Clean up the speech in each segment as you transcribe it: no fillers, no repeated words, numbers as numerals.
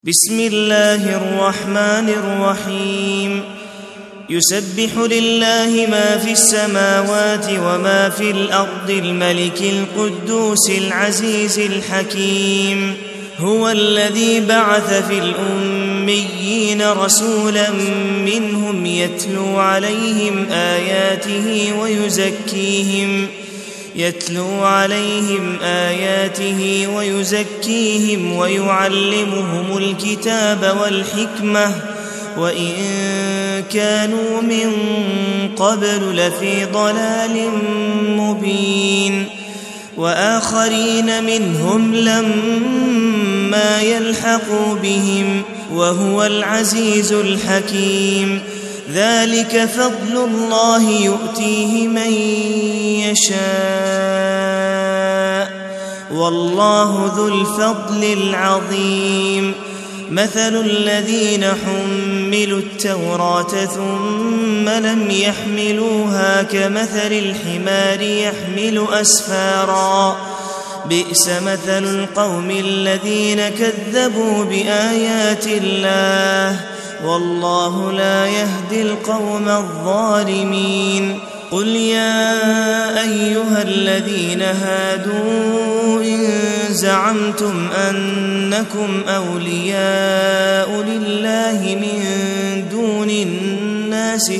بسم الله الرحمن الرحيم. يسبح لله ما في السماوات وما في الأرض الملك القدوس العزيز الحكيم. هو الذي بعث في الأميين رسولا منهم يتلو عليهم آياته ويزكيهم ويعلمهم الكتاب والحكمة وإن كانوا من قبل لفي ضلال مبين. وآخرين منهم لما يلحقوا بهم وهو العزيز الحكيم. ذلك فضل الله يؤتيه من يشاء والله ذو الفضل العظيم. مثل الذين حملوا التوراة ثم لم يحملوها كمثل الحمار يحمل أسفارا بئس مثل القوم الذين كذبوا بآيات الله والله لا يهدي القوم الظالمين. قل يا أيها الذين هادوا إن زعمتم أنكم أولياء لله من دون الناس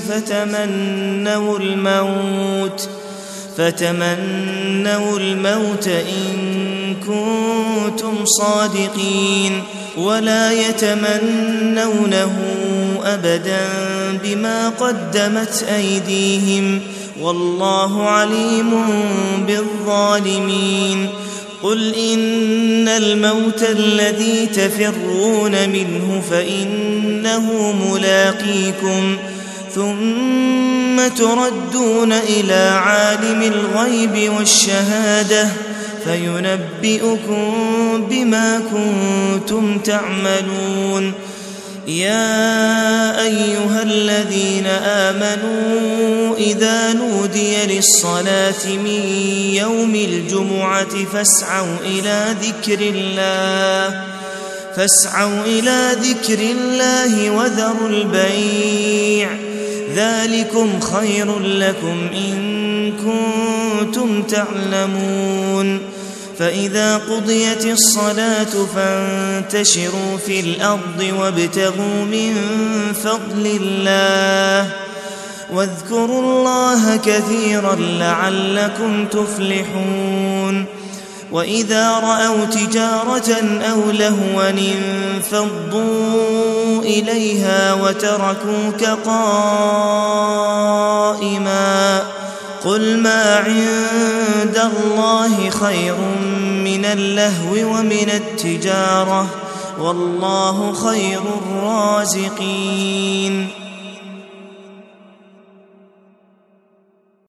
فتمنوا الموت إن كنتم صادقين ولا يتمنونه أبدا بما قدمت أيديهم والله عليم بالظالمين. قل إن الموت الذي تفرون منه فإنه ملاقيكم ثم تردون إلى عالم الغيب والشهادة فينبئكم بما كنتم تعملون. يا أيها الذين آمنوا إذا نودي للصلاة من يوم الجمعة فاسعوا إلى ذكر الله وذروا البيع ذلكم خير لكم إن كنتم تعلمون. فإذا قضيت الصلاة فانتشروا في الأرض وابتغوا من فضل الله واذكروا الله كثيرا لعلكم تفلحون. وإذا رأوا تجارة أو لهوا انفضوا إليها وتركوك قائما قل ما عند الله خير من اللهو ومن التجارة والله خير الرازقين.